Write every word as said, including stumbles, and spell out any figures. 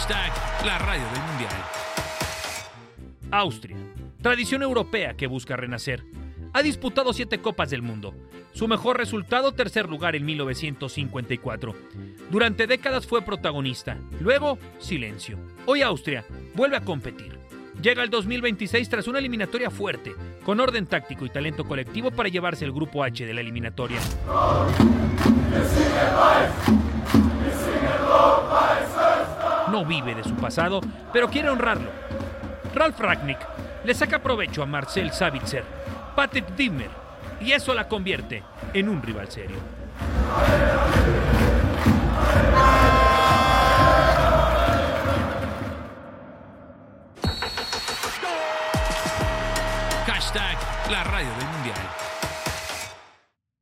Hashtag la radio del mundial. Austria, tradición europea que busca renacer. Ha disputado siete Copas del Mundo. Su mejor resultado, tercer lugar en mil novecientos cincuenta y cuatro. Durante décadas fue protagonista. Luego, silencio. Hoy Austria vuelve a competir. Llega el dos mil veintiséis tras una eliminatoria fuerte, con orden táctico y talento colectivo para llevarse el grupo H de la eliminatoria. No vive de su pasado, pero quiere honrarlo. Ralf Rangnick le saca provecho a Marcel Sabitzer, Patrick Wimmer, y eso la convierte en un rival serio. Hashtag la radio del mundial.